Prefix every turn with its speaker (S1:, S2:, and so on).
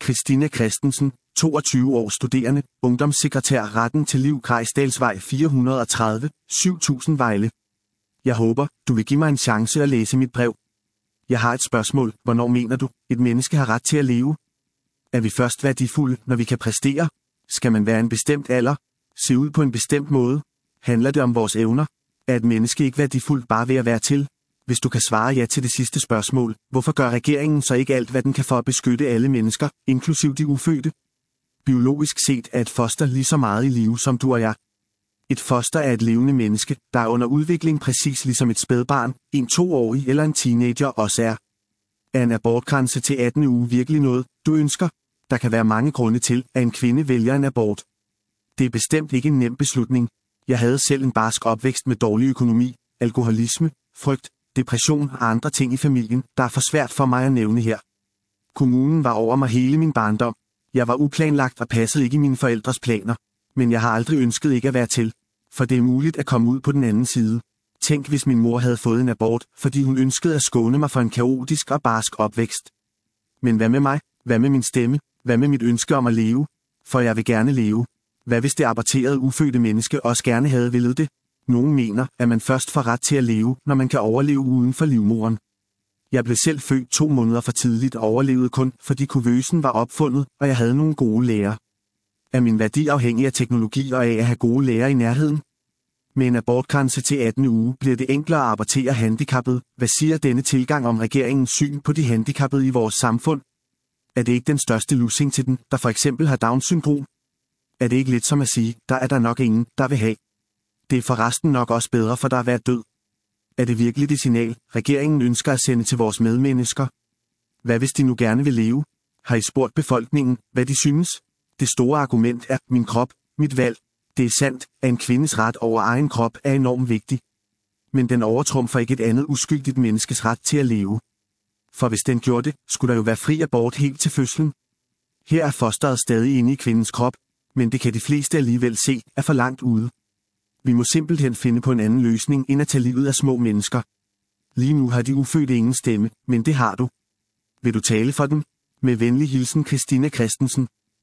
S1: Christina Christensen, 22 år studerende, ungdomssekretær Retten til Liv, Grejsdalsvej 430, 7000 Vejle. Jeg håber, du vil give mig en chance at læse mit brev. Jeg har et spørgsmål. Hvornår mener du, et menneske har ret til at leve? Er vi først værdifulde, når vi kan præstere? Skal man være en bestemt alder? Se ud på en bestemt måde? Handler det om vores evner? Er et menneske ikke værdifuldt bare ved at være til? Hvis du kan svare ja til det sidste spørgsmål, hvorfor gør regeringen så ikke alt, hvad den kan for at beskytte alle mennesker, inklusiv de ufødte? Biologisk set er et foster lige så meget i live som du og jeg. Et foster er et levende menneske, der er under udvikling præcis ligesom et spædbarn, en 2-årig eller en teenager også er. Er en abortgrænse til 18. uge virkelig noget, du ønsker? Der kan være mange grunde til, at en kvinde vælger en abort. Det er bestemt ikke en nem beslutning. Jeg havde selv en barsk opvækst med dårlig økonomi, alkoholisme, frygt, depression og andre ting i familien, der er for svært for mig at nævne her. Kommunen var over mig hele min barndom. Jeg var uplanlagt og passede ikke i mine forældres planer. Men jeg har aldrig ønsket ikke at være til. For det er muligt at komme ud på den anden side. Tænk, hvis min mor havde fået en abort, fordi hun ønskede at skåne mig for en kaotisk og barsk opvækst. Men hvad med mig? Hvad med min stemme? Hvad med mit ønske om at leve? For jeg vil gerne leve. Hvad hvis det aborterede ufødte menneske også gerne havde villet det? Nogen mener, at man først får ret til at leve, når man kan overleve uden for livmoderen. Jeg blev selv født 2 måneder for tidligt og overlevede kun, fordi kuvøsen var opfundet, og jeg havde nogle gode læger. Er min værdi afhængig af teknologi og af at have gode læger i nærheden? Med en abortgrænse til 18. uge bliver det enklere at abortere handicappede. Hvad siger denne tilgang om regeringens syn på de handicappede i vores samfund? Er det ikke den største lussing til den, der for eksempel har Down-syndrom? Er det ikke lidt som at sige, der er der nok ingen, der vil have? Det er forresten nok også bedre for dig at være død. Er det virkelig det signal, regeringen ønsker at sende til vores medmennesker? Hvad hvis de nu gerne vil leve? Har I spurgt befolkningen, hvad de synes? Det store argument er, min krop, mit valg. Det er sandt, at en kvindes ret over egen krop er enormt vigtig. Men den overtrumfer ikke et andet uskyldigt menneskes ret til at leve. For hvis den gjorde det, skulle der jo være fri abort helt til fødslen. Her er fosteret stadig inde i kvindens krop, men det kan de fleste alligevel se, er for langt ude. Vi må simpelthen finde på en anden løsning, end at tage livet af små mennesker. Lige nu har de ufødte ingen stemme, men det har du. Vil du tale for dem? Med venlig hilsen Christina Christensen.